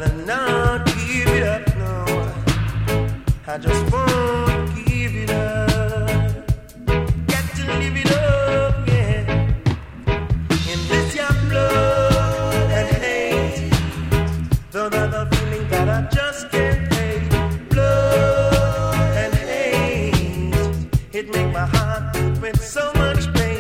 Better not give it up, no. I just won't give it up. Got to live it up, yeah. In this your blood and hate. Though the feeling that I just can't hate. Blood and hate. It make my heart with so much pain.